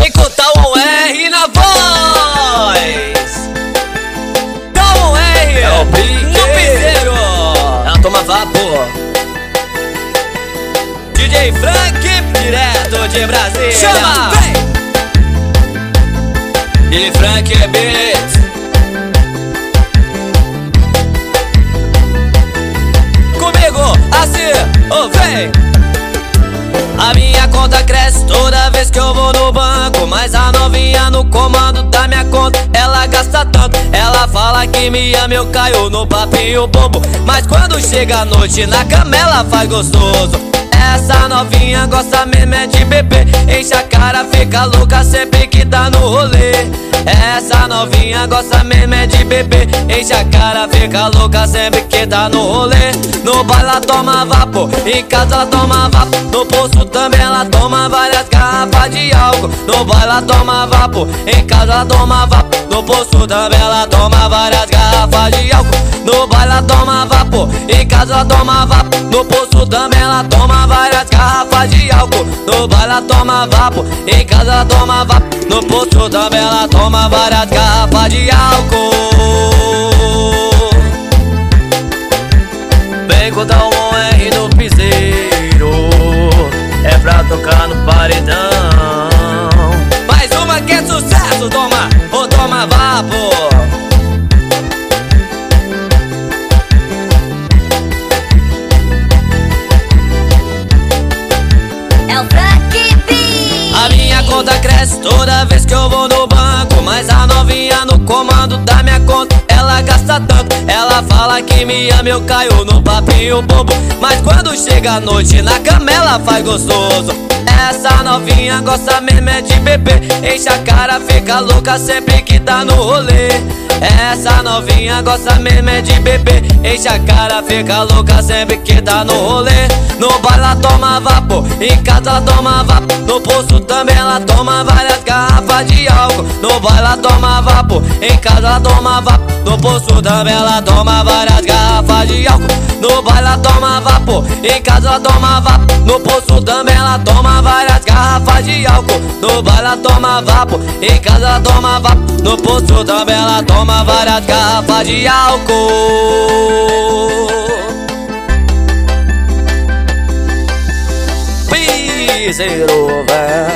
Vem com o Talon R na voz. Talon R é o pique no piseiro. Ela toma vapor. DJ Frank, direto de Brasília. Chama! Vem! DJ Frank é beat. Comigo, assim, oh, vem! A minha conta cresce toda vez que eu vou no banco, mas a novinha no comando da minha conta, ela gasta tanto. Ela fala que me ama, eu caio no papinho bobo, mas quando chega a noite na cama ela faz gostoso. Essa novinha gosta mesmo é de beber, enche a cara, fica louca sempre que tá no rolê. Essa novinha gosta mesmo é de beber, enche a cara, fica louca sempre que tá no rolê. No baile ela toma vapor, em casa ela toma vapor, no posto também ela toma várias garrafas de álcool. No baile ela toma vapor, em casa ela toma vapor, no posto também ela toma várias garrafas de álcool. No baile ela toma vapor, em casa ela toma vapor, no posto também ela toma várias garrafas de álcool. No baile ela toma vapor, em casa ela toma vapor, no posto também ela toma várias garrafas de álcool. Vem com o Talon R no piseiro, é pra tocar no paredão. Mais uma que é sucesso, toma, ou toma vapor. É o Frank Beat. A minha conta cresce toda vez que eu vou no banco, mas a novinha no comando da minha conta, ela gasta tanto. Ela fala que me ama, eu caio no papinho bobo, mas quando chega a noite na cama ela faz gostoso. Essa novinha gosta mesmo é de beber, enche a cara, fica louca sempre que tá no rolê. Essa novinha gosta mesmo é de beber, enche a cara, fica louca sempre que tá no rolê. No baile ela toma vapor, em casa ela toma vapor, no posto também ela toma várias garrafas de álcool. No baile ela toma vapor, em casa ela toma vapor, no posto também ela toma várias garrafas de álcool. No baile ela toma vapor, em casa ela toma vapor, no posto também ela toma várias garrafas de álcool. No baile ela toma vapor, em casa ela toma vapor, no posto também ela toma várias garrafas de álcool. Piseiro, velho.